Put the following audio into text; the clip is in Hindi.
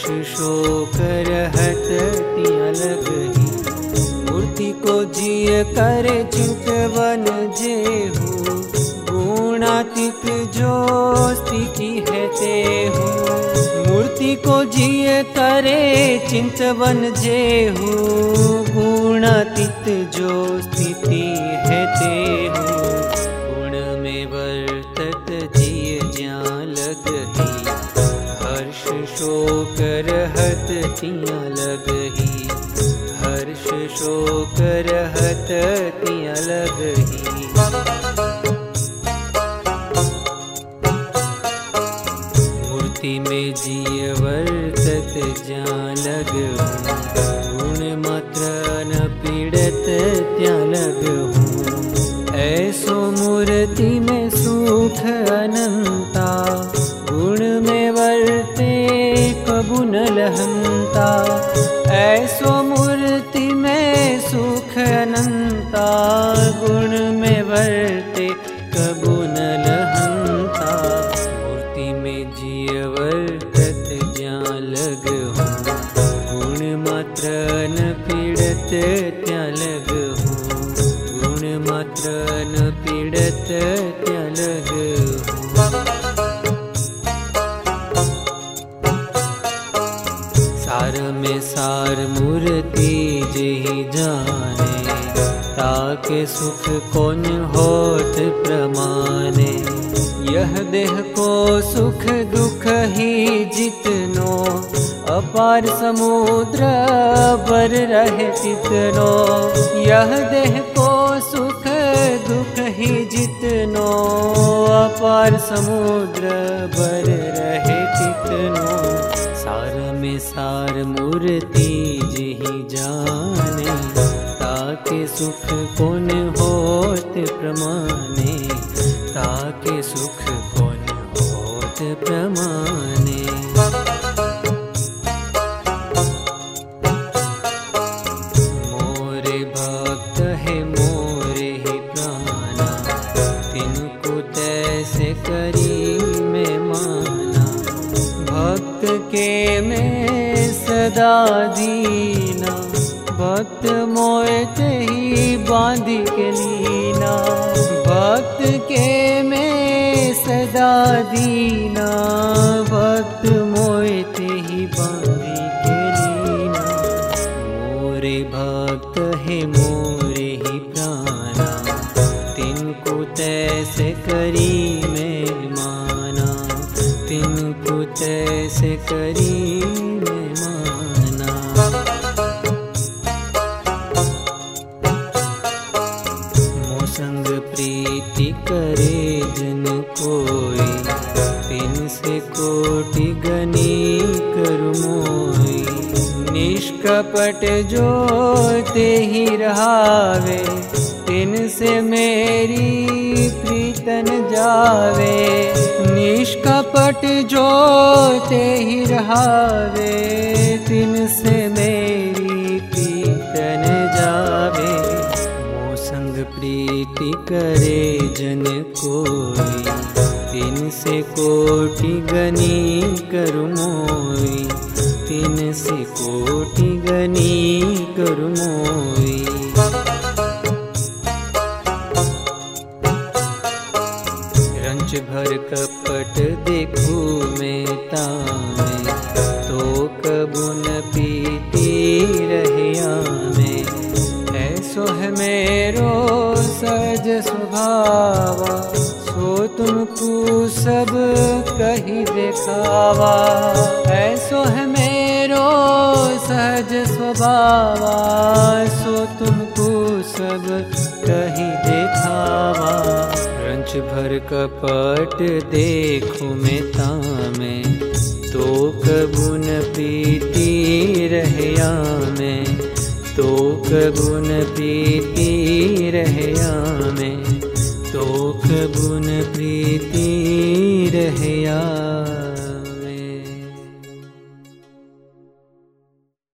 शोक रहत तिया लगही। मूर्ति को जिय करे चिंतवन जेहू, गुणातीत जो स्थिति है तेहू। मूर्ति को जिय करे चिंतवन जेहू, गुणातीत जो स्थिति है तेहू। गुण में वर्तत जिय ज्ञान लगही, हर्ष शोक रहत तिया लगही। हर्ष शोक रहत तिया लगही। मूर्ति में जिय वर्तत ज्ञान लगहूँ, गुण मात्र न पीड़त त्या लगहूँ। ऐसो मूर्ति में सुख अनंता, गुण में वर्ते कबू न लहंता। ऐसो मूर्ति में सुख अनंता, गुण में वर्ते कबू न लहंता। मूर्ति में जिय वर्तत ज्ञान लगहूँ, गुण मात्र न पीड़त त्या लगहूँ। गुण मात्र न पीड़त त्या लगहूँ। सार में सार मूर्ति जेहि जाने, ताके सुख कौन होत प्रमाने। यह देह को सुख दुख ही जितनो, अपार समुद्र बर रहे तितनो। यह देह को सुख दुख ही जितनो, अपार समुद्र बर रहे तितनो। सार में सार मूर्ति जेहि जाने, ताके सुख कौन होत प्रमाने। ताके सुख कौन होत प्रमाने। मोरे भक्त है मोरे ही प्राणा, तिनको तैसे करी मैं माना। भक्त के मैं सदा दीना, भक्त मोए ते ही बांधी के लीना। भक्त के मैं सदा दीना, भक्त मोए ते ही बांधी के लीना। मोरे भक्त है मोरे ही प्राणा, तिनको तैसे करी मैं माना। तिनको तैसे करी मैं माना। मोसंग प्रीति करे जन कोई, तिन से कोटि गनी करु मोई। निष्कपट जो ते ही रहावे, तिन से मेरी प्रीतन जावे। निष्कपट जो ते ही रहावे, तिन से मेरी प्रीतन जावे। मोसंग प्रीति करे जन कोई, तिन से कोटि गनी करु मोई। तिन से कोटि गनी करु मोई। रंच भर कपट देखू मैं तामे, तो कबू न पीती रहिया में। ऐसो है मेरो सहज स्वभावा, सो तुमको सब कही देखावा। ऐसो है मेरो सहज स्वभावा, सो तुमको सब कही देखावा। रंच भर कपट देखूं मैं तामे, तो कबू न पीती रहया में। तो कबू न पीती रहया में। तो कबू न प्रीति रहया।